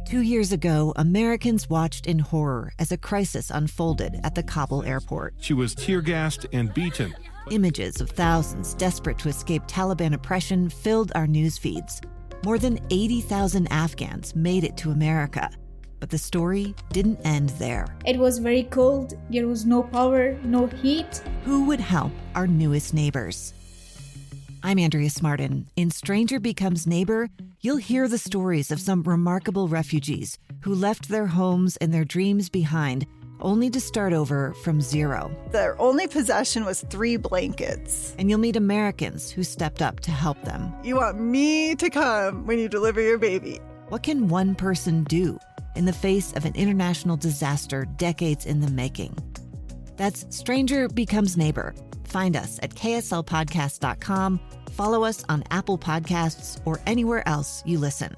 2 years ago, Americans watched in horror as a crisis unfolded at the Kabul airport. She was tear-gassed and beaten. Images of thousands desperate to escape Taliban oppression filled our news feeds. More than 80,000 Afghans made it to America. But the story didn't end there. It was very cold. There was no power, no heat. Who would help our newest neighbors? I'm Andrea Smartin. In Stranger Becomes Neighbor, you'll hear the stories of some remarkable refugees who left their homes and their dreams behind, only to start over from zero. Their only possession was 3 blankets. And you'll meet Americans who stepped up to help them. You want me to come when you deliver your baby. What can one person do in the face of an international disaster decades in the making? That's Stranger Becomes Neighbor. Find us at kslpodcast.com. Follow us on Apple Podcasts or anywhere else you listen.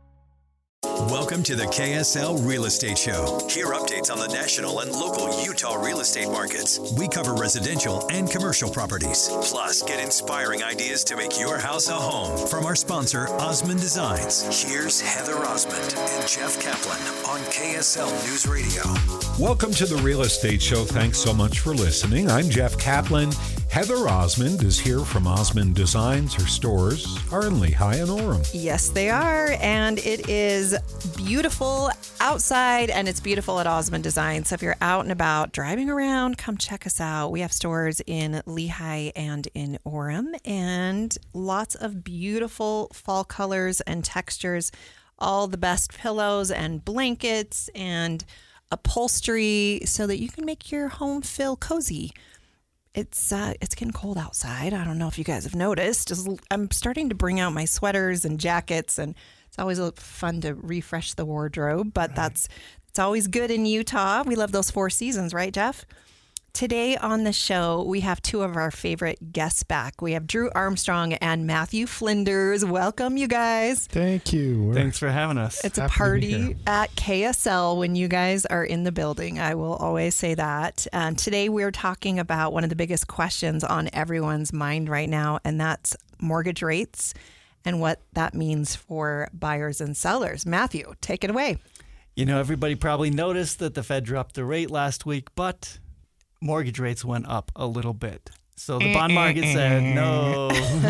Welcome to the KSL Real Estate Show. Hear updates on the national and local Utah real estate markets. We cover residential and commercial properties. Plus, get inspiring ideas to make your house a home from our sponsor, Osmond Designs. Here's Heather Osmond and Jeff Kaplan on KSL News Radio. Welcome to the Real Estate Show. Thanks so much for listening. I'm Jeff Kaplan. Heather Osmond is here from Osmond Designs. Her stores are in Lehi and Orem. Yes, they are. And it is beautiful outside and it's beautiful at Osmond Designs. So if you're out and about driving around, come check us out. We have stores in Lehi and in Orem and lots of beautiful fall colors and textures, all the best pillows and blankets and upholstery so that you can make your home feel cozy. It's getting cold outside. I don't know if you guys have noticed. I'm starting to bring out my sweaters and jackets, and it's always fun to refresh the wardrobe, but it's always good in Utah. We love those 4 seasons, right, Jeff? Today on the show, we have 2 of our favorite guests back. We have Drew Armstrong and Matthew Flinders. Welcome, you guys. Thank you. Thanks for having us. It's a party at KSL when you guys are in the building. I will always say that. Today, we're talking about one of the biggest questions on everyone's mind right now, and that's mortgage rates and what that means for buyers and sellers. Matthew, take it away. You know, everybody probably noticed that the Fed dropped the rate last week, but mortgage rates went up a little bit. So the bond market said no.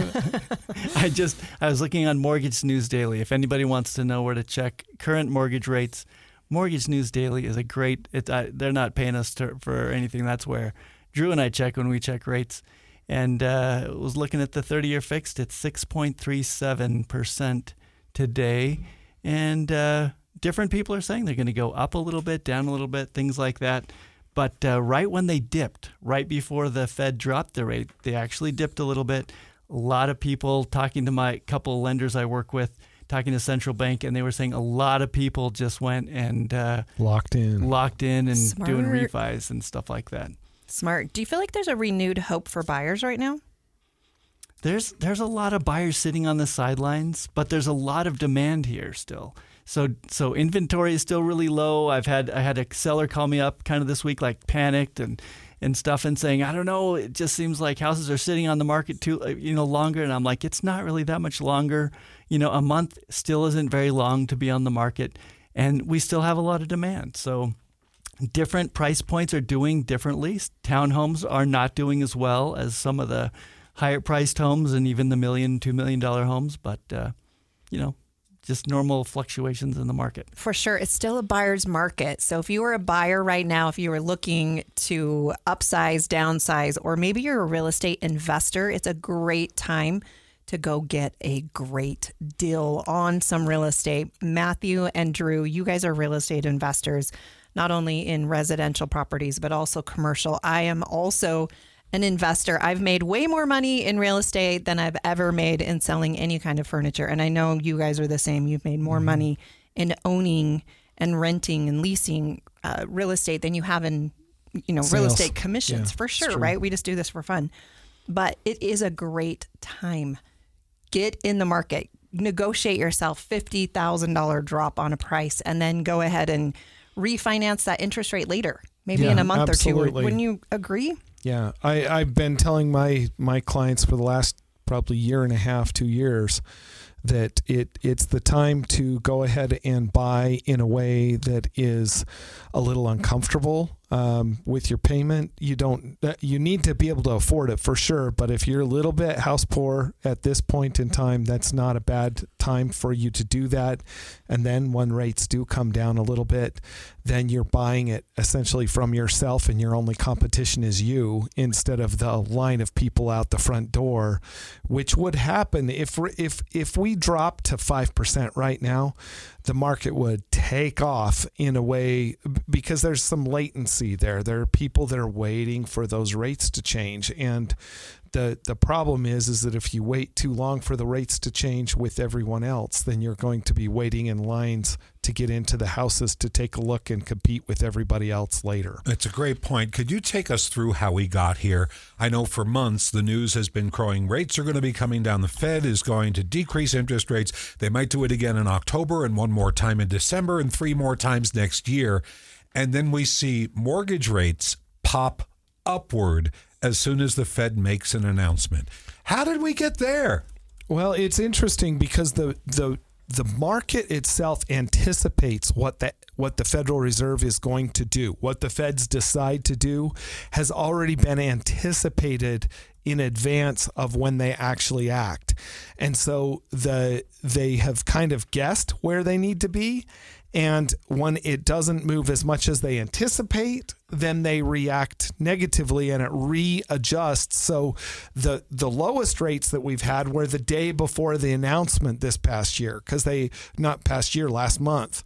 I was looking on Mortgage News Daily. If anybody wants to know where to check current mortgage rates, Mortgage News Daily is a great, they're not paying us for anything. That's where Drew and I check when we check rates. And was looking at the 30-year fixed. It's 6.37% today. And different people are saying they're going to go up a little bit, down a little bit, things like that. But right when they dipped, right before the Fed dropped the rate, they actually dipped a little bit. A lot of people talking to my couple of lenders I work with, talking to Central Bank, and they were saying a lot of people just went and locked in and Smart. Doing refis and stuff like that. Smart. Do you feel like there's a renewed hope for buyers right now? There's a lot of buyers sitting on the sidelines, but there's a lot of demand here still. So inventory is still really low. I had a seller call me up kind of this week, like panicked and stuff, and saying, I don't know, it just seems like houses are sitting on the market too longer. And I'm like, it's not really that much longer. A month still isn't very long to be on the market, and we still have a lot of demand. So different price points are doing differently. Townhomes are not doing as well as some of the higher priced homes and even the $1 million, $2 million homes, but just normal fluctuations in the market. For sure. It's still a buyer's market. So if you were a buyer right now, if you were looking to upsize, downsize, or maybe you're a real estate investor, it's a great time to go get a great deal on some real estate. Matthew and Drew, you guys are real estate investors, not only in residential properties, but also commercial. I am also an investor. I've made way more money in real estate than I've ever made in selling any kind of furniture. And I know you guys are the same. You've made more money in owning and renting and leasing real estate than you have in, Sales. Real estate commissions, for sure, true. right? We just do this for fun. But it is a great time. Get in the market. Negotiate yourself $50,000 drop on a price and then go ahead and refinance that interest rate later, maybe in a month absolutely. or two. Wouldn't you agree? Yeah, I've been telling my clients for the last probably year and a half, 2 years, that it's the time to go ahead and buy in a way that is a little uncomfortable with your payment. You need to be able to afford it for sure, but if you're a little bit house poor at this point in time, that's not a bad time for you to do that. And then when rates do come down a little bit, then you're buying it essentially from yourself, and your only competition is you instead of the line of people out the front door, which would happen if we dropped to 5% right now. The market would take off in a way because there's some latency there. There are people that are waiting for those rates to change. And the problem is that if you wait too long for the rates to change with everyone else, then you're going to be waiting in lines to get into the houses to take a look and compete with everybody else later. That's a great point. Could you take us through how we got here? I know for months the news has been growing. Rates are going to be coming down. The Fed is going to decrease interest rates. They might do it again in October and one more time in December and 3 more times next year. And then we see mortgage rates pop upward as soon as the Fed makes an announcement. How did we get there? Well, it's interesting because the market itself anticipates what the Federal Reserve is going to do. What the Feds decide to do has already been anticipated in advance of when they actually act. And so they have kind of guessed where they need to be. And when it doesn't move as much as they anticipate, then they react negatively and it readjusts. So the lowest rates that we've had were the day before the announcement this past year, because last month.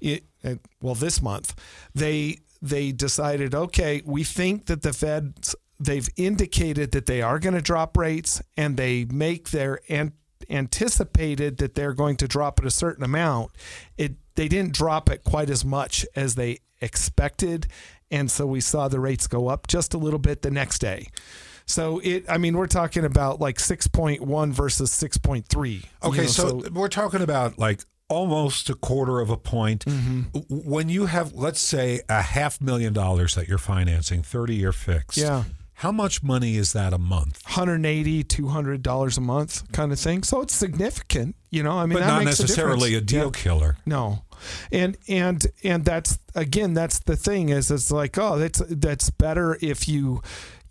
This month, they decided, okay, we think that the Feds, they've indicated that they are going to drop rates, and they make their anticipated that they're going to drop it a certain amount. They didn't drop it quite as much as they expected, and so we saw the rates go up just a little bit the next day. So we're talking about like 6.1 versus 6.3. Okay, so we're talking about like almost a quarter of a point. Mm-hmm. When you have, let's say, $500,000 that you're financing, 30-year fixed. Yeah. How much money is that a month? $180, $200 a month kind of thing. So it's significant, but that not makes necessarily a deal killer. No. And that's the thing is, it's like, that's better if you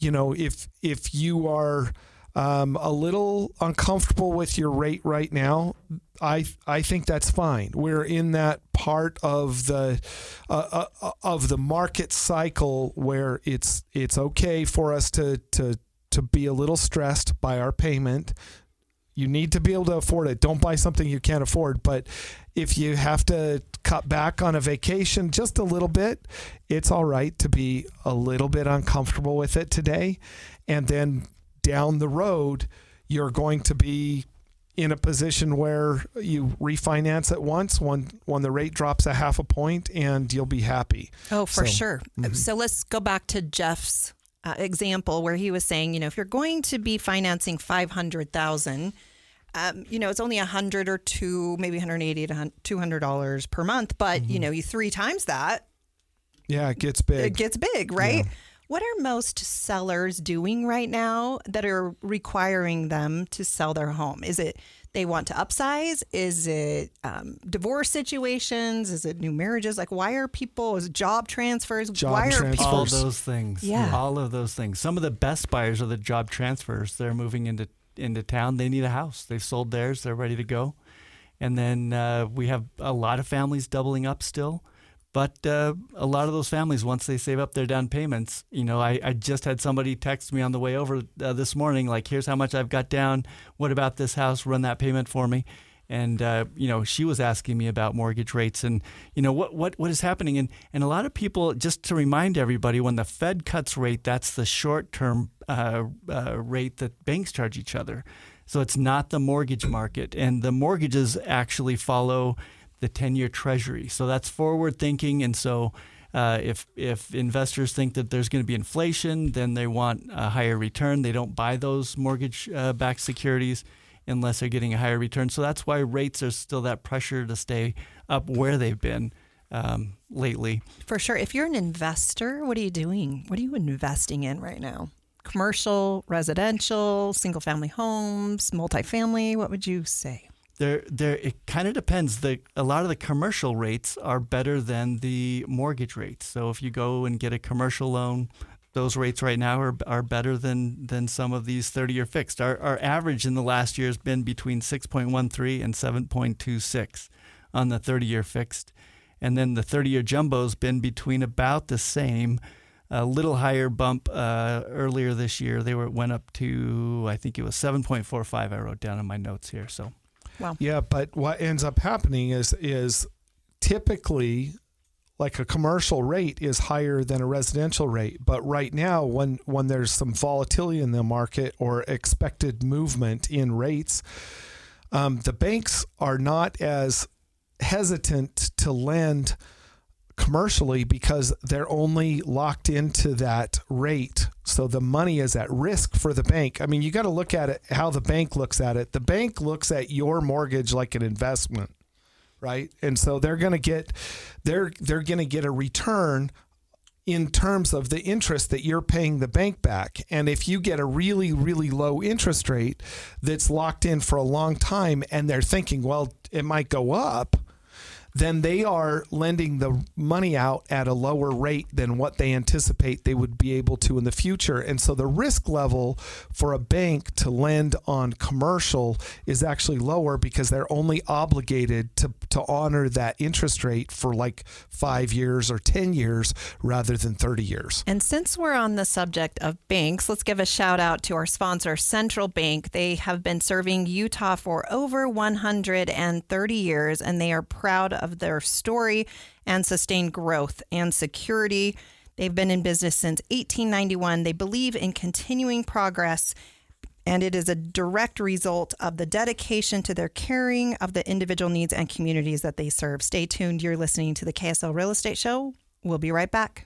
are a little uncomfortable with your rate right now. I think that's fine. We're in that part of the market cycle where it's okay for us to be a little stressed by our payment. You need to be able to afford it. Don't buy something you can't afford. But if you have to cut back on a vacation just a little bit, it's all right to be a little bit uncomfortable with it today. And then down the road, you're going to be in a position where you refinance it once when the rate drops a 0.5 point, and you'll be happy. Oh, for sure. Mm-hmm. So let's go back to Jeff's example where he was saying, if you're going to be financing $500,000, it's only $100 or $200, maybe $180 to $200 per month, but mm-hmm. You 3 times that. Yeah, it gets big. It gets big, right? Yeah. What are most sellers doing right now that are requiring them to sell their home? Is it they want to upsize? Is it divorce situations? Is it new marriages? Like, why are people, is it job transfers? Why are people? All those things. Yeah. All of those things. Some of the best buyers are the job transfers. They're moving into town. They need a house. They've sold theirs. They're ready to go. And then we have a lot of families doubling up still. But a lot of those families, once they save up their down payments, I just had somebody text me on the way over this morning, like, here's how much I've got down. What about this house? Run that payment for me. And, she was asking me about mortgage rates and, what is happening. And a lot of people, just to remind everybody, when the Fed cuts rate, that's the short-term rate that banks charge each other. So it's not the mortgage market. And the mortgages actually follow the 10-year Treasury. So that's forward thinking. And so if investors think that there's going to be inflation, then they want a higher return. They don't buy those mortgage-backed securities unless they're getting a higher return. So that's why rates are still that pressure to stay up where they've been lately. For sure. If you're an investor, what are you doing? What are you investing in right now? Commercial, residential, single-family homes, multifamily? What would you say? It kind of depends. A lot of the commercial rates are better than the mortgage rates. So if you go and get a commercial loan, those rates right now are better than some of these 30-year fixed. Our average in the last year has been between 6.13 and 7.26 on the 30-year fixed. And then the 30-year jumbo's been between about the same. A little higher bump earlier this year. Went up to, I think it was 7.45. I wrote down in my notes here. So, wow. Yeah, but what ends up happening is typically like a commercial rate is higher than a residential rate. But right now, when there's some volatility in the market or expected movement in rates, the banks are not as hesitant to lend commercially because they're only locked into that rate. So the money is at risk for the bank. I mean, you got to look at it how the bank looks at it. The bank looks at your mortgage like an investment, right? And so they're going to get a return in terms of the interest that you're paying the bank back. And if you get a really, really low interest rate that's locked in for a long time and they're thinking, well, it might go up, then they are lending the money out at a lower rate than what they anticipate they would be able to in the future. And so the risk level for a bank to lend on commercial is actually lower because they're only obligated to honor that interest rate for like 5 years or 10 years rather than 30 years. And since we're on the subject of banks, let's give a shout out to our sponsor, Central Bank. They have been serving Utah for over 130 years, and they are proud of their story and sustained growth and security. They've been in business since 1891. They believe in continuing progress, and it is a direct result of the dedication to their caring of the individual needs and communities that they serve. Stay tuned. You're listening to the KSL Real Estate Show. We'll be right back.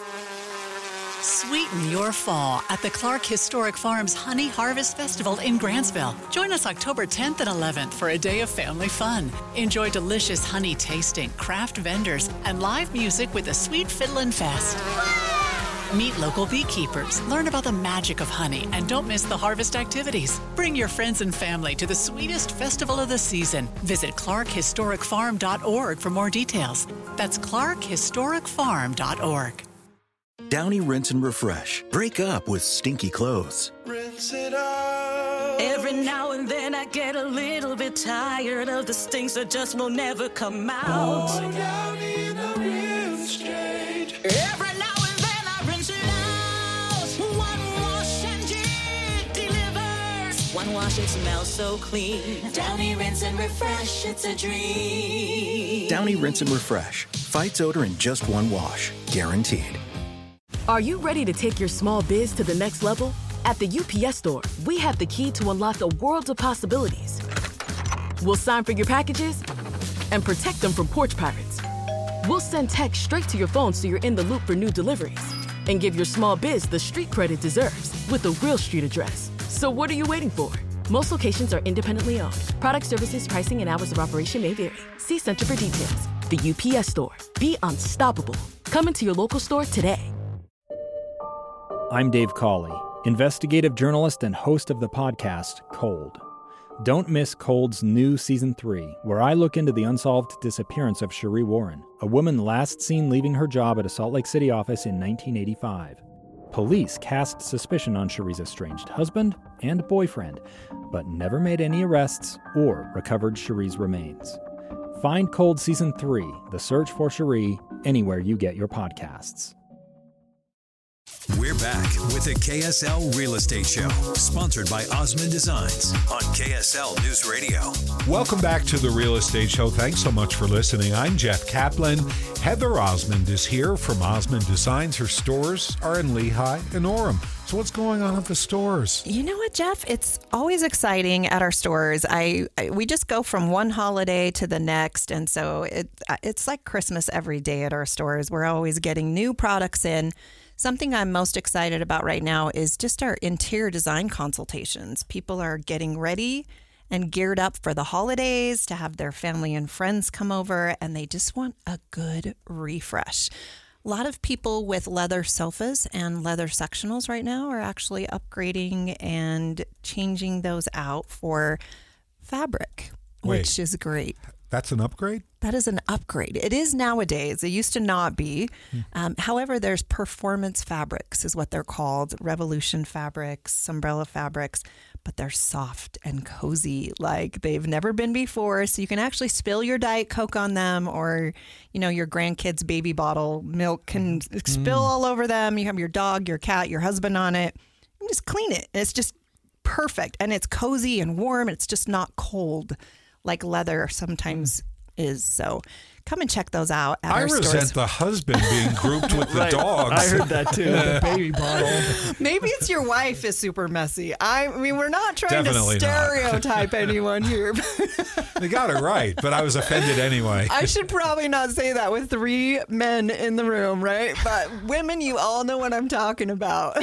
Sweeten your fall at the Clark Historic Farms Honey Harvest Festival in Grantsville. Join us October 10th and 11th for a day of family fun. Enjoy delicious honey tasting, craft vendors, and live music with the Sweet Fiddlin' Fest. Meet local beekeepers, learn about the magic of honey, and don't miss the harvest activities. Bring your friends and family to the sweetest festival of the season. Visit clarkhistoricfarm.org for more details. That's clarkhistoricfarm.org. Downy Rinse and Refresh. Break up with stinky clothes. Rinse it out. Every now and then I get a little bit tired of the stinks that just will never come out. Oh, Downy in the rinse change. Every now and then I rinse it out. One wash and it delivers. One wash, it smells so clean. Downy Rinse and Refresh, it's a dream. Downy Rinse and Refresh. Fights odor in just one wash. Guaranteed. Are you ready to take your small biz to the next level? At the UPS Store, we have the key to unlock a world of possibilities. We'll sign for your packages and protect them from porch pirates. We'll send text straight to your phone so you're in the loop for new deliveries. And give your small biz the street cred it deserves with a real street address. So what are you waiting for? Most locations are independently owned. Product, services, pricing, and hours of operation may vary. See Center for details. The UPS Store. Be unstoppable. Come into your local store today. I'm Dave Cawley, investigative journalist and host of the podcast Cold. Don't miss Cold's new Season 3, where I look into the unsolved disappearance of Cherie Warren, a woman last seen leaving her job at a Salt Lake City office in 1985. Police cast suspicion on Cherie's estranged husband and boyfriend, but never made any arrests or recovered Cherie's remains. Find Cold Season 3, The Search for Cherie, anywhere you get your podcasts. We're back with the KSL Real Estate Show, sponsored by Osmond Designs on KSL News Radio. Welcome back to the Real Estate Show. Thanks so much for listening. I'm Jeff Kaplan. Heather Osmond is here from Osmond Designs. Her stores are in Lehigh and Orem. So what's going on at the stores? You know what, Jeff? It's always exciting at our stores. We just go from one holiday to the next, and so it's like Christmas every day at our stores. We're always getting new products in. Something I'm most excited about right now is just our interior design consultations. People are getting ready and geared up for the holidays to have their family and friends come over, and they just want a good refresh. A lot of people with leather sofas and leather sectionals right now are actually upgrading and changing those out for fabric. which is great. That's an upgrade? That is an upgrade. It is nowadays. It used to not be. However, there's performance fabrics is what they're called. Revolution fabrics, umbrella fabrics, but they're soft and cozy like they've never been before. So you can actually spill your Diet Coke on them, or, your grandkid's baby bottle milk can spill all over them. You have your dog, your cat, your husband on it. You just clean it. It's just perfect. And it's cozy and warm. It's just not cold like leather sometimes is. So come and check those out at our stores. I resent the husband being grouped with the dogs. I heard that too. The baby bottle. Maybe it's your wife is super messy. I mean, we're not trying Definitely to stereotype anyone here. They got it right, but I was offended anyway. I should probably not say that with 3 men in the room, right? But women, you all know what I'm talking about.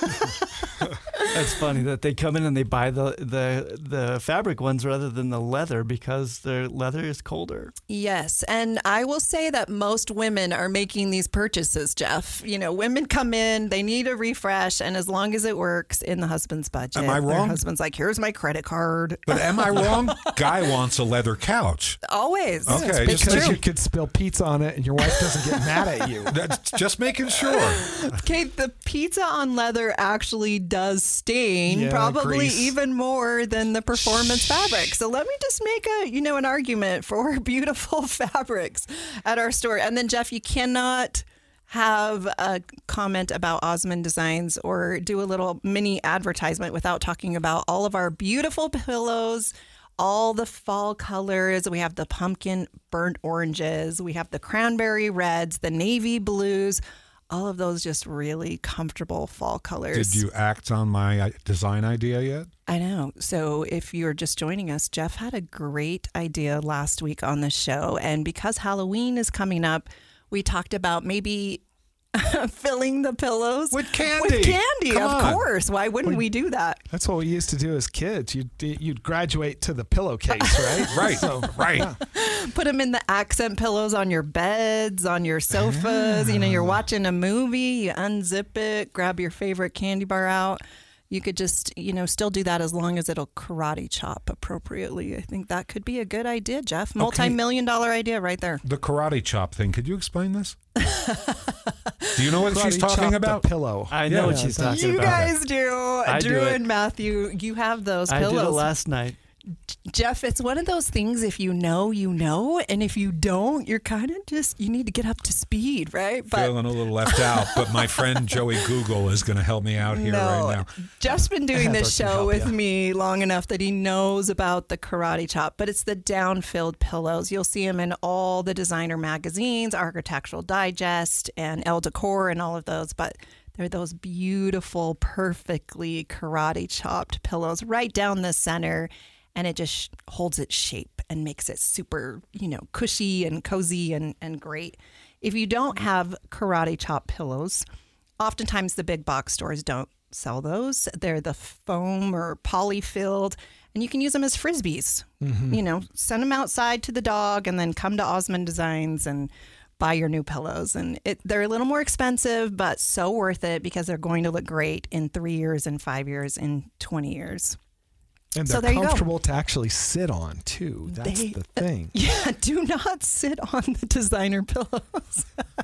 That's funny that they come in and they buy the fabric ones rather than the leather because their leather is colder. Yes, and I will say that most women are making these purchases, Jeff. Women come in, they need a refresh, and as long as it works in the husband's budget. Am I wrong? Their husband's like, here's my credit card. But am I wrong? Guy wants a leather couch. Always. Okay. It's Because true. you could spill pizza on it and your wife doesn't get mad at you. That's just making sure. Kate, the pizza on leather actually does stain, Yeah, probably grease. even more than the performance fabric. So let me just make an argument for beautiful fabrics at our store. And then, Jeff, you cannot have a comment about Osmond Designs or do a little mini advertisement without talking about all of our beautiful pillows, all the fall colors. We have the pumpkin burnt oranges. We have the cranberry reds, the navy blues. All of those just really comfortable fall colors. Did you act on my design idea yet? I know. So if you're just joining us, Jeff had a great idea last week on the show. And because Halloween is coming up, we talked about maybe filling the pillows with candy. With candy, Come of on. course. Why wouldn't we do that? That's what we used to do as kids. You'd graduate to the pillowcase, right? Right. So, right. yeah. Put them in the accent pillows on your beds, on your sofas. You're watching a movie, you unzip it, grab your favorite candy bar out. You could just, still do that as long as it'll karate chop appropriately. I think that could be a good idea, Jeff. Multi-million-dollar idea right there. The karate chop thing. Could you explain this? Do you know what Karate she's talking chop about? The pillow. I know what she's talking You about. guys do. I Drew do it. and Matthew, you have those I pillows. did it last night. Jeff, it's one of those things, if you know, you know. And if you don't, you're kind of you need to get up to speed, right? Feeling a little left out, but my friend Joey Google is going to help me out here right now. Jeff's been doing this Heather can show help with ya. me long enough that he knows about the karate chop, but it's the down-filled pillows. You'll see them in all the designer magazines, Architectural Digest and Elle Decor and all of those, but they're those beautiful, perfectly karate chopped pillows right down the center, and it just holds its shape and makes it super, cushy and cozy and great. If you don't have karate chop pillows, oftentimes the big box stores don't sell those. They're the foam or poly filled, and you can use them as Frisbees. Send them outside to the dog and then come to Osmond Designs and buy your new pillows. And they're a little more expensive, but so worth it because they're going to look great in 3 years, in 5 years, in 20 years. And So they're there you go. comfortable to actually sit on, too. That's the thing. Yeah, do not sit on the designer pillows.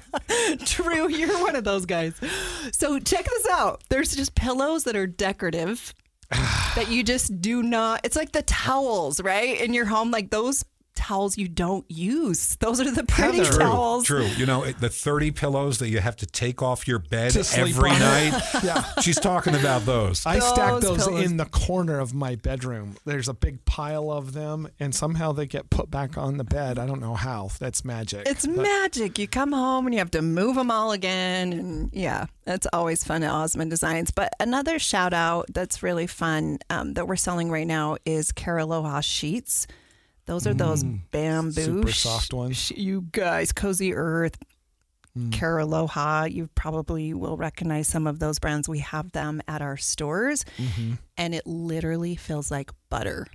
True, you're one of those guys. So check this out. There's just pillows that are decorative that you just do not. It's like the towels, right? In your home, like those towels you don't use. Those are the pretty True, towels. true. The 30 pillows that you have to take off your bed To sleep every on. night. Yeah. She's talking about those. I stack Those those pillows. in the corner of my bedroom. There's a big pile of them, and somehow they get put back on the bed. I don't know how. That's magic. It's But magic. You come home and you have to move them all again. And yeah, that's always fun at Osmond Designs. But another shout out that's really fun that we're selling right now is Caraloha sheets. Those are those bamboo super soft ones. You guys, Cozy Earth, Caraloha, you probably will recognize some of those brands. We have them at our stores, and it literally feels like butter.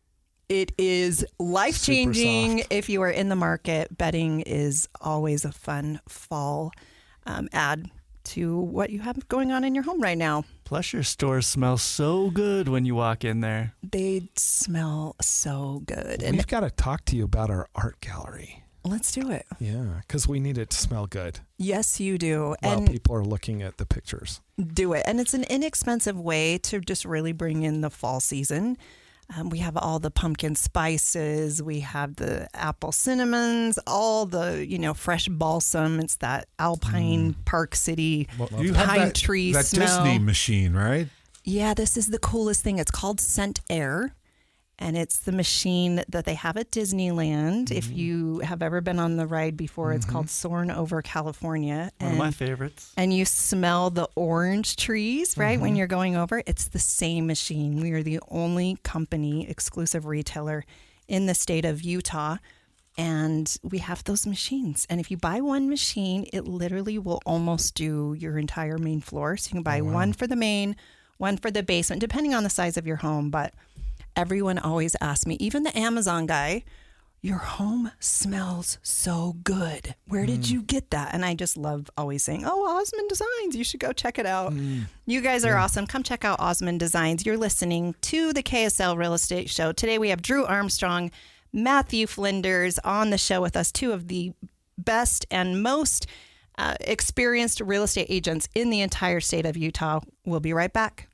It is life-changing soft. if you are in the market. Bedding is always a fun fall add to what you have going on in your home right now. Plus, your stores smell so good when you walk in there. They smell so good. We've got to talk to you about our art gallery. Let's do it. Yeah, because we need it to smell good. Yes, you do. While And people are looking at the pictures. do it. And it's an inexpensive way to just really bring in the fall season. We have all the pumpkin spices. We have the apple cinnamons, all the, fresh balsam. It's that Alpine Park City You pine have tree that smell. Disney machine, right? Yeah, this is the coolest thing. It's called Scent Air. And it's the machine that they have at Disneyland. If you have ever been on the ride before, it's called Soarin' Over California. One of my favorites. And you smell the orange trees, right, when you're going over. It's the same machine. We are the only company, exclusive retailer in the state of Utah. And we have those machines. And if you buy one machine, it literally will almost do your entire main floor. So you can buy one for the main, one for the basement, depending on the size of your home. But everyone always asks me, even the Amazon guy, your home smells so good. Where did you get that? And I just love always saying, Osmond Designs, you should go check it out. You guys are awesome. Come check out Osmond Designs. You're listening to the KSL Real Estate Show. Today we have Drew Armstrong, Matthew Flinders on the show with us, two of the best and most experienced real estate agents in the entire state of Utah. We'll be right back.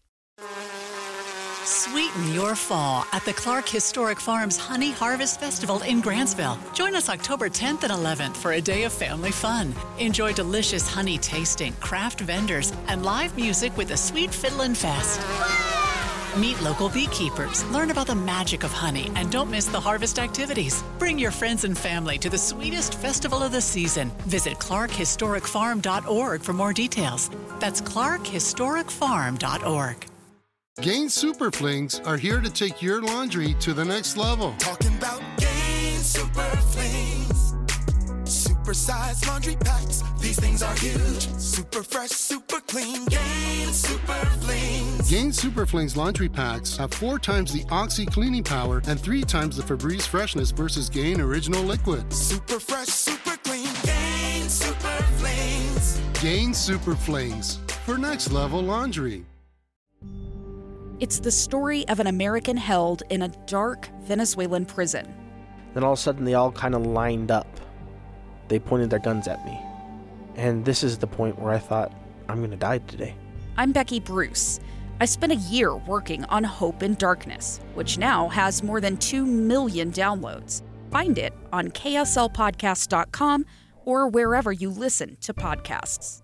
Sweeten your fall at the Clark Historic Farms Honey Harvest Festival in Grantsville. Join us October 10th and 11th for a day of family fun. Enjoy delicious honey tasting, craft vendors, and live music with the Sweet Fiddlin' Fest. Meet local beekeepers, learn about the magic of honey, and don't miss the harvest activities. Bring your friends and family to the sweetest festival of the season. Visit clarkhistoricfarm.org for more details. That's clarkhistoricfarm.org. Gain Super Flings are here to take your laundry to the next level. Talking about Gain Super Flings. Super size laundry packs. These things are huge. Super fresh, super clean. Gain Super Flings. Gain Super Flings laundry packs have 4 times the Oxy cleaning power and 3 times the Febreze freshness versus Gain Original Liquid. Super fresh, super clean. Gain Super Flings. Gain Super Flings for next level laundry. It's the story of an American held in a dark Venezuelan prison. Then all of a sudden they all kind of lined up. They pointed their guns at me. And this is the point where I thought, I'm going to die today. I'm Becky Bruce. I spent a year working on Hope in Darkness, which now has more than 2 million downloads. Find it on kslpodcast.com or wherever you listen to podcasts.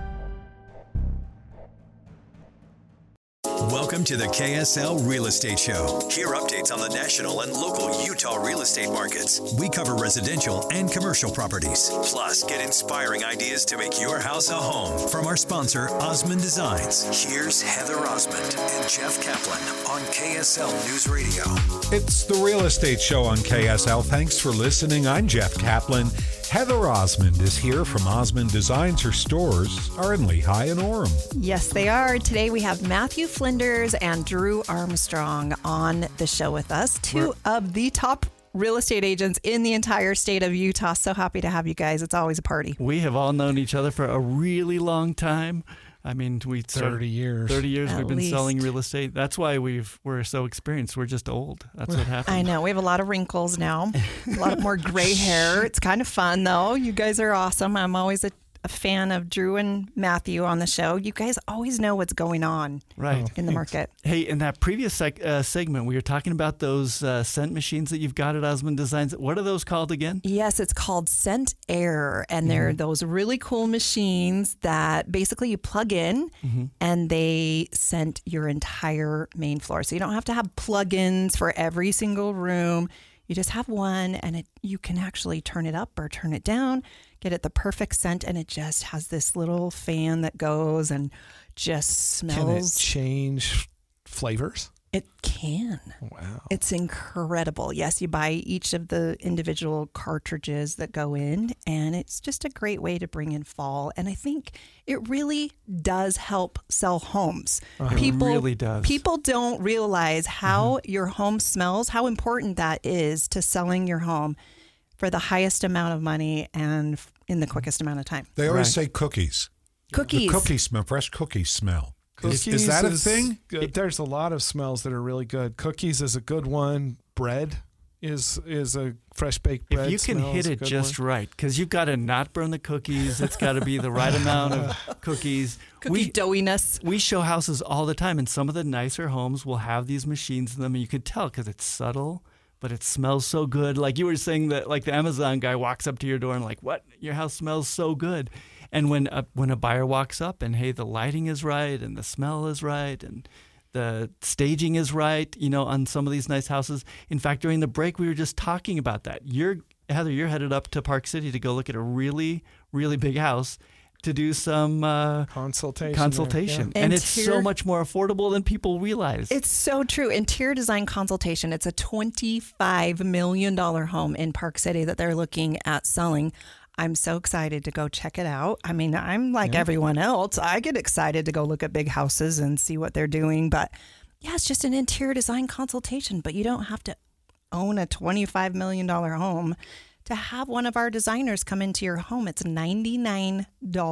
Welcome to the KSL Real Estate Show. Hear updates on the national and local Utah real estate markets. We cover residential and commercial properties. Plus, get inspiring ideas to make your house a home from our sponsor, Osmond Designs. Here's Heather Osmond and Jeff Kaplan on KSL News Radio. It's the Real Estate Show on KSL. Thanks for listening. I'm Jeff Kaplan. Heather Osmond is here from Osmond Designs. Her stores are in Lehigh and Orem. Yes, they are. Today we have Matthew Flinders and Drew Armstrong on the show with us, two of the top real estate agents in the entire state of Utah. So happy to have you guys. It's always a party. We have all known each other for a really long time. I mean, 30 years. 30 years At we've been least. selling real estate. That's why we're so experienced. We're just old. That's what happened. I know. We have a lot of wrinkles now, a lot more gray hair. It's kind of fun, though. You guys are awesome. I'm always a fan of Drew and Matthew on the show. You guys always know what's going on in the market. Hey, in that previous segment, we were talking about those scent machines that you've got at Osmond Designs. What are those called again? Yes, it's called Scent Air, and they're those really cool machines that basically you plug in and they scent your entire main floor. So you don't have to have plugins for every single room. You just have one, and you can actually turn it up or turn it down, get it the perfect scent, and it just has this little fan that goes and just smells. Can it change flavors? It can. Wow. It's incredible. Yes, you buy each of the individual cartridges that go in, and it's just a great way to bring in fall. And I think it really does help sell homes. It really does. People don't realize how your home smells, how important that is to selling your home for the highest amount of money and in the quickest amount of time. They always say cookies. Cookies. The cookie smell, fresh cookies smell. Cookies is that a thing? There's a lot of smells that are really good. Cookies is a good one. Bread is a fresh baked bread. If you can hit it just right, because you've got to not burn the cookies. It's got to be the right amount of cookies. Cookie doughiness. We show houses all the time, and some of the nicer homes will have these machines in them, and you could tell because it's subtle, but it smells so good. Like you were saying that, like the Amazon guy walks up to your door and like, what? Your house smells so good. And when a buyer walks up and, hey, the lighting is right and the smell is right and the staging is right, on some of these nice houses. In fact, during the break, we were just talking about that. Heather, you're headed up to Park City to go look at a really, really big house to do some consultation. Yeah. And it's so much more affordable than people realize. It's so true. Interior design consultation. It's a $25 million home in Park City that they're looking at selling. I'm so excited to go check it out. I mean, I'm like everyone else. I get excited to go look at big houses and see what they're doing. But yeah, it's just an interior design consultation. But you don't have to own a $25 million home to have one of our designers come into your home. It's $99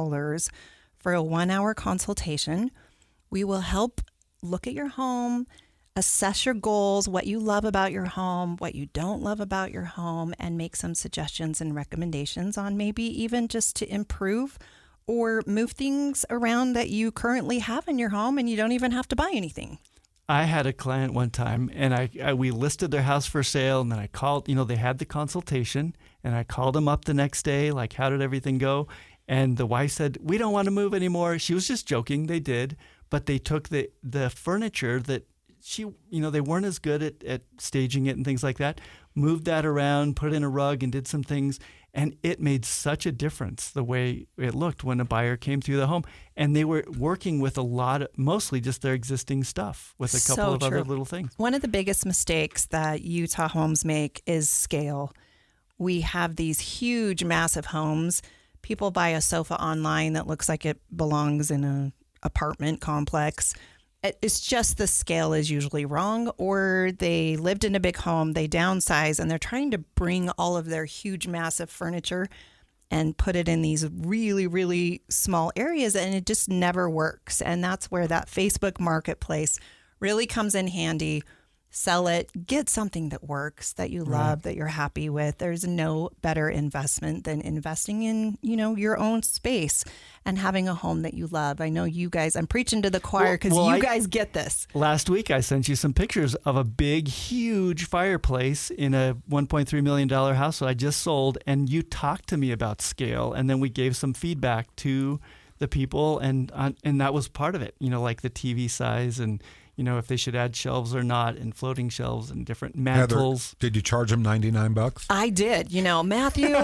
for a 1-hour consultation. We will help look at your home, assess your goals, what you love about your home, what you don't love about your home, and make some suggestions and recommendations on maybe even just to improve or move things around that you currently have in your home and you don't even have to buy anything. I had a client one time, and we listed their house for sale, and then I called, they had the consultation, and I called them up the next day, like, how did everything go? And the wife said, we don't want to move anymore. She was just joking. They did, but they took the furniture that they weren't as good at staging it and things like that, moved that around, put in a rug and did some things. And it made such a difference the way it looked when a buyer came through the home. And they were working with mostly just their existing stuff with a couple of other little things. One of the biggest mistakes that Utah homes make is scale. We have these huge, massive homes. People buy a sofa online that looks like it belongs in an apartment complex. It's just the scale is usually wrong, or they lived in a big home, they downsize, and they're trying to bring all of their huge, massive furniture and put it in these really, really small areas, and it just never works. And that's where that Facebook marketplace really comes in handy. Sell it, get something that works, that you love, that you're happy with. There's no better investment than investing in, your own space and having a home that you love. I know you guys, I'm preaching to the choir because you guys get this. Last week, I sent you some pictures of a big, huge fireplace in a $1.3 million house that I just sold. And you talked to me about scale. And then we gave some feedback to the people. And that was part of it, like the TV size and if they should add shelves or not, and floating shelves and different mantles. Heather, did you charge them $99? I did. Matthew,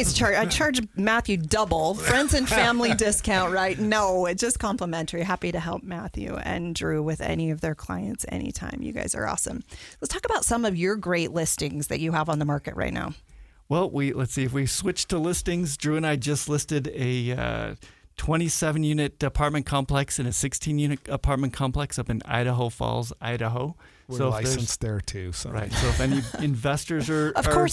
I charge Matthew double. Friends and family discount, right? No, it's just complimentary. Happy to help Matthew and Drew with any of their clients anytime. You guys are awesome. Let's talk about some of your great listings that you have on the market right now. Well, let's see if we switch to listings. Drew and I just listed a 27-unit apartment complex and a 16-unit apartment complex up in Idaho Falls, Idaho. We're licensed there too. So. Right. So if any investors are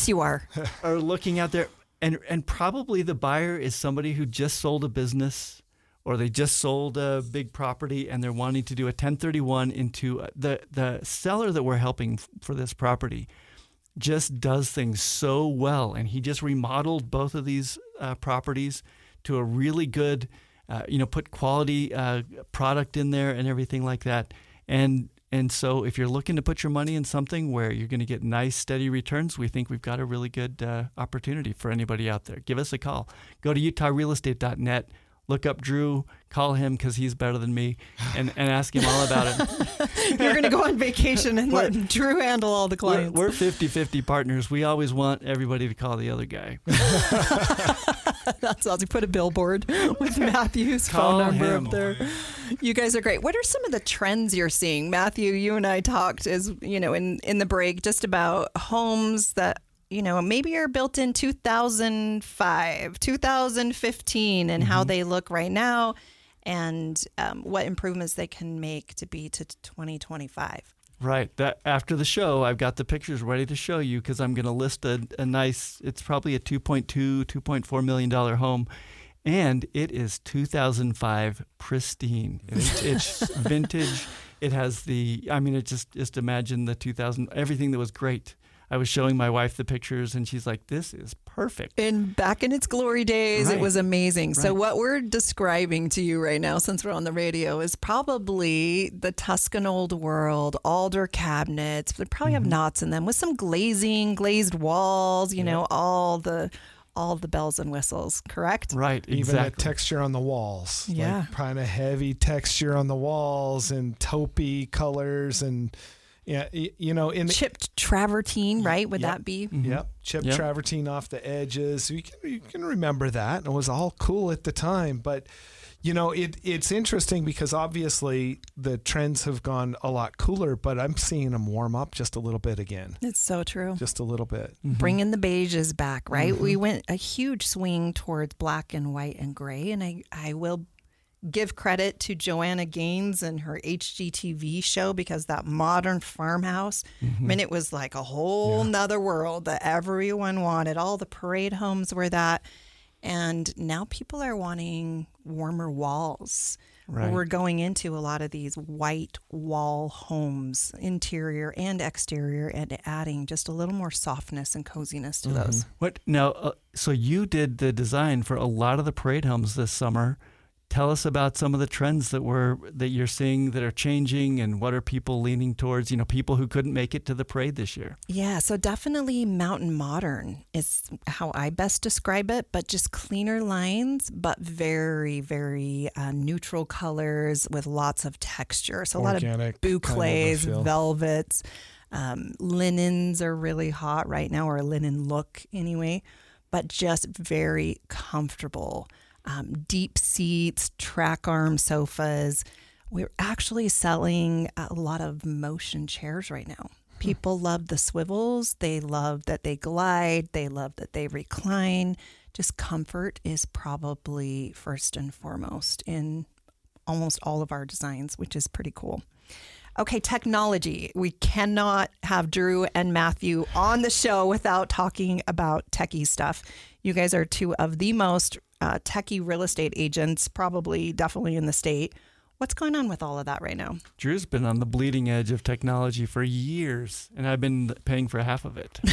looking out there, and probably the buyer is somebody who just sold a business or they just sold a big property and they're wanting to do a 1031 into the seller that we're helping for this property just does things so well. And he just remodeled both of these properties to a really good, put quality product in there and everything like that. And so if you're looking to put your money in something where you're going to get nice, steady returns, we think we've got a really good opportunity for anybody out there. Give us a call. Go to utahrealestate.net. Look up Drew, call him because he's better than me, and ask him all about it. You're going to go on vacation and let Drew handle all the clients. We're 50-50 partners. We always want everybody to call the other guy. That's awesome. Put a billboard with Matthew's phone number up there. You guys are great. What are some of the trends you're seeing? Matthew, you and I talked in the break just about homes that maybe are built in 2005, 2015, and how they look right now, and what improvements they can make to be to 2025. Right. That after the show, I've got the pictures ready to show you because I'm going to list a nice. It's probably a $2.4 million home, And it is 2005 pristine. It's vintage. It has just imagine the 2000, everything that was great. I was showing my wife the pictures, and she's like, this is perfect. And back in its glory days, Right. It was amazing. So Right. what we're describing to you right now, since we're on the radio, is probably the Tuscan old world, alder cabinets. They probably have knots in them with some glazing, glazed walls, you know, all the bells and whistles, correct? Right, Even the texture on the walls. Yeah. Like kind of heavy texture on the walls and taupey colors and in chipped travertine, right? Would that be? Yep, chipped travertine off the edges. You can remember that, and it was all cool at the time. But it's interesting because obviously the trends have gone a lot cooler, but I'm seeing them warm up just a little bit again. It's so true. Just a little bit. Bringing the beiges back, right? We went a huge swing towards black and white and gray, and I will give credit to Joanna Gaines and her HGTV show because that modern farmhouse, I mean, it was like a whole nother world that everyone wanted. All the parade homes were that. And now people are wanting warmer walls. Right. We're going into a lot of these white wall homes, interior and exterior, and adding just a little more softness and coziness to those. What now? So you did the design for a lot of the parade homes this summer. Tell us about some of the trends that you're seeing that are changing, and what are people leaning towards? People who couldn't make it to the parade this year. Yeah, so definitely mountain modern is how I best describe it, but just cleaner lines, but very, very neutral colors with lots of texture. So Organic, a lot of boucles, kind of a feel. velvets, linens are really hot right now, or a linen look anyway, but just very comfortable. Deep seats, track arm sofas. We're actually selling a lot of motion chairs right now. People love the swivels. They love that they glide. They love that they recline. Just comfort is probably first and foremost in almost all of our designs, which is pretty cool. Okay, technology. We cannot have Drew and Matthew on the show without talking about techie stuff. You guys are two of the most techie real estate agents, definitely in the state. What's going on with all of that right now? Drew's been on the bleeding edge of technology for years, and I've been paying for half of it.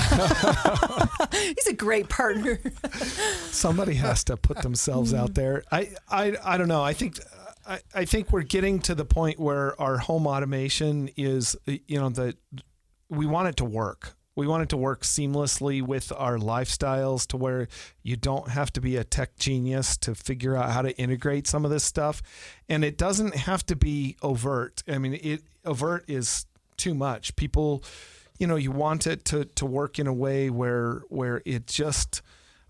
He's a great partner. Somebody has to put themselves out there. I don't know. I think we're getting to the point where our home automation is, that we want it to work. We want it to work seamlessly with our lifestyles to where you don't have to be a tech genius to figure out how to integrate some of this stuff. And it doesn't have to be overt. I mean, overt is too much. People, you want it to work in a way where it just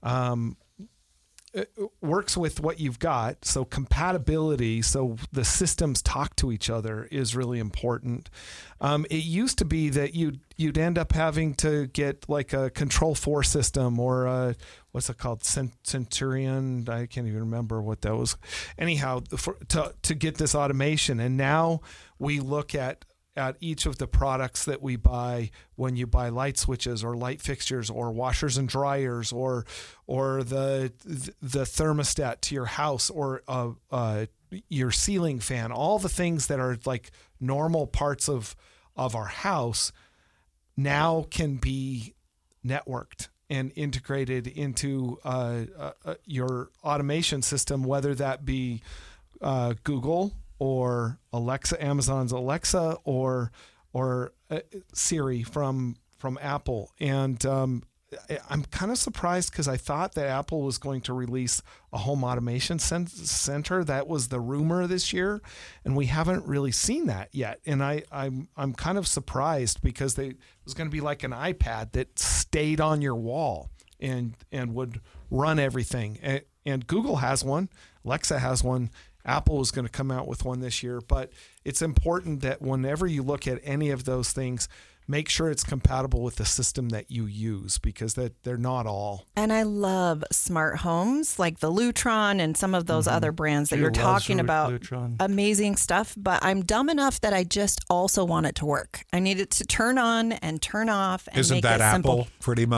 it works with what you've got. So compatibility, so the systems talk to each other, is really important. It used to be that you'd end up having to get like a Control4 system or what's it called, Centurion. I can't even remember what that was. Anyhow, to get this automation, and now we look at each of the products that we buy when you buy light switches or light fixtures or washers and dryers or the thermostat to your house or your ceiling fan, all the things that are like normal parts of our house now can be networked and integrated into your automation system, whether that be Google or Alexa, Amazon's Alexa, or Siri from Apple. And I'm kind of surprised because I thought that Apple was going to release a home automation center. That was the rumor this year, and we haven't really seen that yet. And I'm kind of surprised because it was going to be like an iPad that stayed on your wall and would run everything. And Google has one, Alexa has one. Apple is going to come out with one this year, but it's important that whenever you look at any of those things, make sure it's compatible with the system that you use, because they're not all. And I love smart homes like the Lutron and some of those other brands that Drew you're talking loves about. Lutron. Amazing stuff, but I'm dumb enough that I just also want it to work. I need it to turn on and turn off and Isn't make that it simple. Apple pretty much?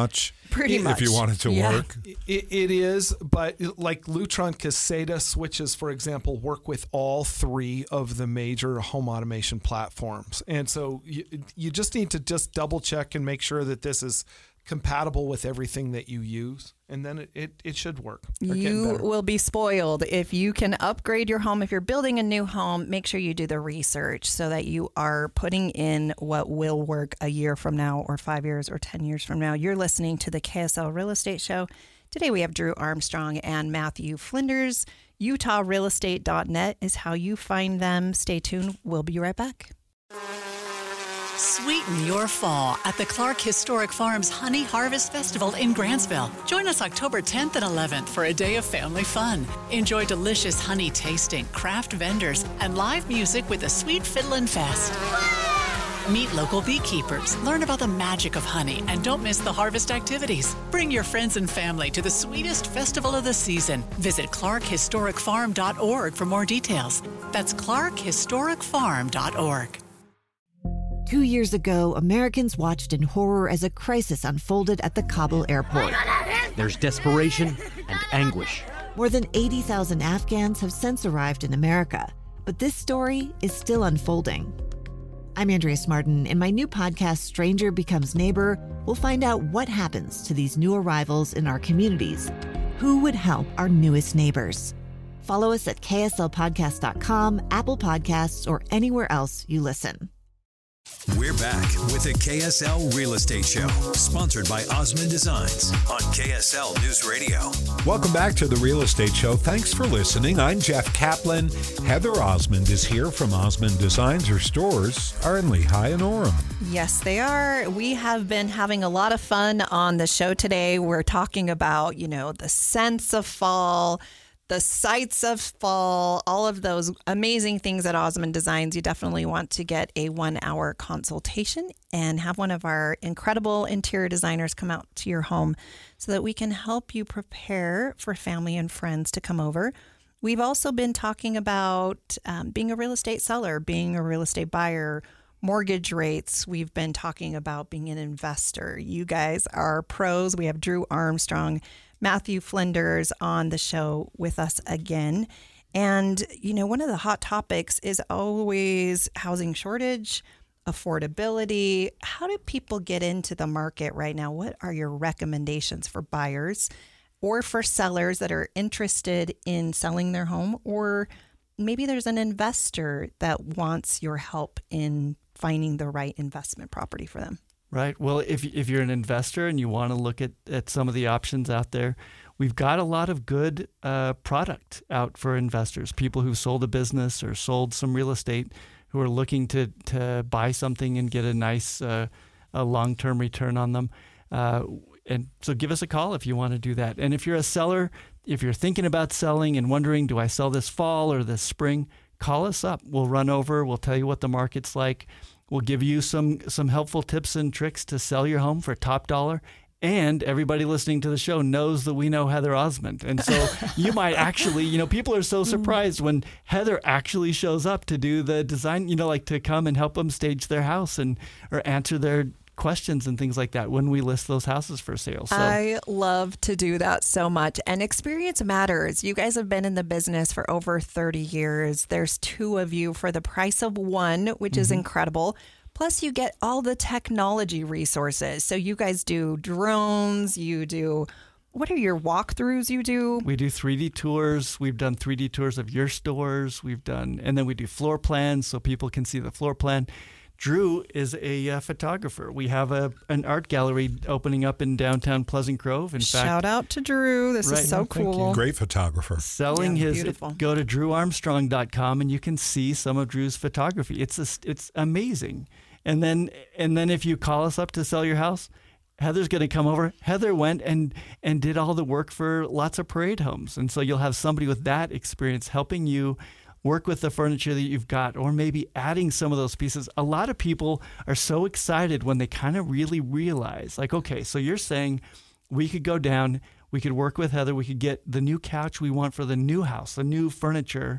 Pretty much. If you want it to work. It is, but like Lutron Caseta switches, for example, work with all three of the major home automation platforms. And so you just need to just double check and make sure that this is compatible with everything that you use, and then it should work. You will be spoiled if you can upgrade your home. If you're building a new home, make sure you do the research so that you are putting in what will work a year from now or 5 years or 10 years from now. You're listening to the KSL Real Estate Show. Today we have Drew Armstrong and Matthew Flinders. UtahRealestate.net is how you find them. Stay tuned. We'll be right back. Sweeten your fall at the Clark Historic Farms Honey Harvest Festival in Grantsville. Join us October 10th and 11th for a day of family fun. Enjoy delicious honey tasting, craft vendors, and live music with the Sweet Fiddlin' Fest. Meet local beekeepers, learn about the magic of honey, and don't miss the harvest activities. Bring your friends and family to the sweetest festival of the season. Visit clarkhistoricfarm.org for more details. That's clarkhistoricfarm.org. 2 years ago, Americans watched in horror as a crisis unfolded at the Kabul airport. There's desperation and anguish. More than 80,000 Afghans have since arrived in America, but this story is still unfolding. I'm Andrea Smartin. In my new podcast, Stranger Becomes Neighbor, we'll find out what happens to these new arrivals in our communities. Who would help our newest neighbors? Follow us at kslpodcast.com, Apple Podcasts, or anywhere else you listen. We're back with the KSL Real Estate Show, sponsored by Osmond Designs on KSL News Radio. Welcome back to the Real Estate Show. Thanks for listening. I'm Jeff Kaplan. Heather Osmond is here from Osmond Designs. Her stores are in Lehigh and Orem. Yes, they are. We have been having a lot of fun on the show today. We're talking about, the sense of fall, the sights of fall, all of those amazing things at Osmond Designs. You definitely want to get a 1-hour consultation and have one of our incredible interior designers come out to your home so that we can help you prepare for family and friends to come over. We've also been talking about being a real estate seller, being a real estate buyer, mortgage rates. We've been talking about being an investor. You guys are pros. We have Drew Armstrong, Matthew Flinders on the show with us again. And, one of the hot topics is always housing shortage, affordability. How do people get into the market right now? What are your recommendations for buyers or for sellers that are interested in selling their home? Or maybe there's an investor that wants your help in finding the right investment property for them. Right. Well, if you're an investor and you want to look at some of the options out there, we've got a lot of good product out for investors, people who sold a business or sold some real estate who are looking to buy something and get a nice a long-term return on them. And so give us a call if you want to do that. And if you're a seller, if you're thinking about selling and wondering, do I sell this fall or this spring, call us up. We'll run over. We'll tell you what the market's like. We'll give you some helpful tips and tricks to sell your home for top dollar. And everybody listening to the show knows that we know Heather Osmond. And so you might actually, people are so surprised when Heather actually shows up to do the design, like to come and help them stage their house or answer their questions and things like that when we list those houses for sale. So I love to do that so much. And experience matters. You guys have been in the business for over 30 years. There's 2 of you for the price of 1, which is incredible. Plus, you get all the technology resources. So you guys do drones, what are your walkthroughs you do? We do 3D tours. We've done 3D tours of your stores. And then we do floor plans so people can see the floor plan. Drew is a photographer. We have an art gallery opening up in downtown Pleasant Grove. In fact, shout out to Drew. This is so cool. Great photographer. Selling go to drewarmstrong.com and you can see some of Drew's photography. It's amazing. And then if you call us up to sell your house, Heather's going to come over. Heather went and did all the work for lots of parade homes. And so you'll have somebody with that experience helping you work with the furniture that you've got, or maybe adding some of those pieces. A lot of people are so excited when they kind of really realize, like, okay, so you're saying we could go down, we could work with Heather, we could get the new couch we want for the new house, the new furniture,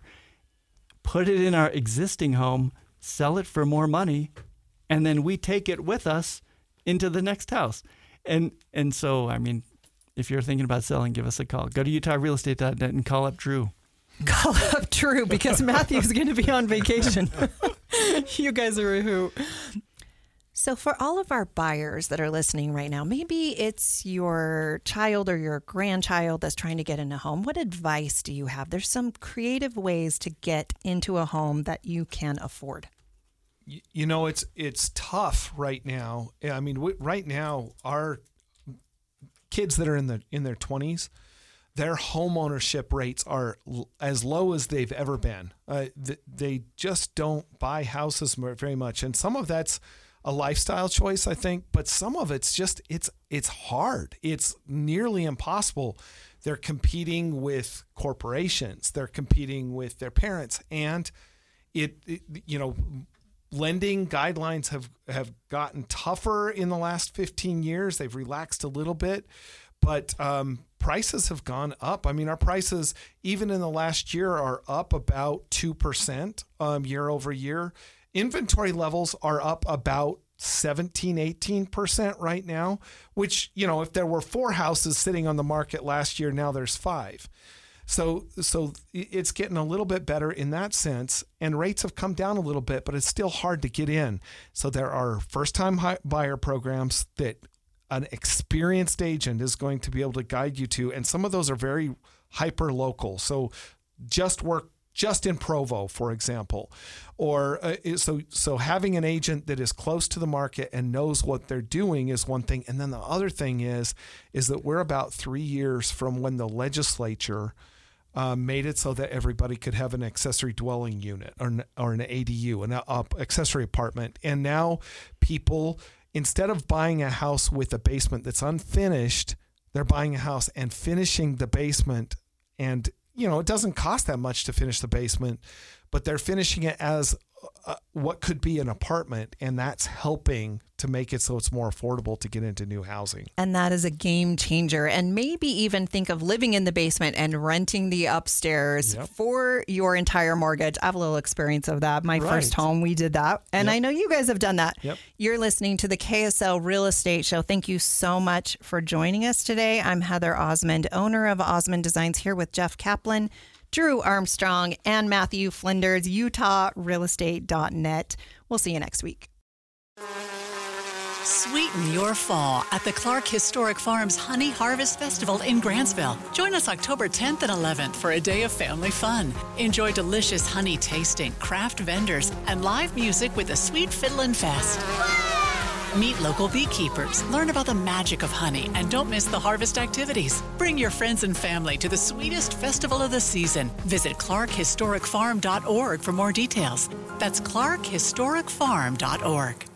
put it in our existing home, sell it for more money, and then we take it with us into the next house. And so, I mean, if you're thinking about selling, give us a call. Go to utahrealestate.net and call up Drew. Call up Drew because Matthew's going to be on vacation. You guys are a hoot. So for all of our buyers that are listening right now, maybe it's your child or your grandchild that's trying to get in a home. What advice do you have? There's some creative ways to get into a home that you can afford. You know, it's tough right now. I mean, right now, our kids that are in their 20s, their home ownership rates are as low as they've ever been. They just don't buy houses very much, and some of that's a lifestyle choice, I think, but some of it's just it's hard. It's nearly impossible. They're competing with corporations. They're competing with their parents, and lending guidelines have gotten tougher in the last 15 years. They've relaxed a little bit, but prices have gone up. I mean, our prices, even in the last year, are up about 2% year over year. Inventory levels are up about 18% right now, which, if there were 4 houses sitting on the market last year, now there's 5. So it's getting a little bit better in that sense, and rates have come down a little bit, but it's still hard to get in. So there are first-time buyer programs that an experienced agent is going to be able to guide you to, and some of those are very hyper-local. So just in Provo, for example, or so having an agent that is close to the market and knows what they're doing is one thing. And then the other thing is that we're about 3 years from when the legislature made it so that everybody could have an accessory dwelling unit or an ADU, an accessory apartment. And now people, instead of buying a house with a basement that's unfinished, they're buying a house and finishing the basement. And it doesn't cost that much to finish the basement, but they're finishing it as what could be an apartment, and that's helping to make it so it's more affordable to get into new housing. And that is a game changer. And maybe even think of living in the basement and renting the upstairs for your entire mortgage. I have a little experience of that. My first home, we did that. And I know you guys have done that. You're listening to the KSL Real Estate Show. Thank you so much for joining us today. I'm Heather Osmond, owner of Osmond Designs, here with Jeff Kaplan, Drew Armstrong, and Matthew Flinders, utahrealestate.net. We'll see you next week. Sweeten your fall at the Clark Historic Farms Honey Harvest Festival in Grantsville. Join us October 10th and 11th for a day of family fun. Enjoy delicious honey tasting, craft vendors, and live music with the Sweet Fiddlin' Fest. Meet local beekeepers, learn about the magic of honey, and don't miss the harvest activities. Bring your friends and family to the sweetest festival of the season. Visit clarkhistoricfarm.org for more details. That's clarkhistoricfarm.org.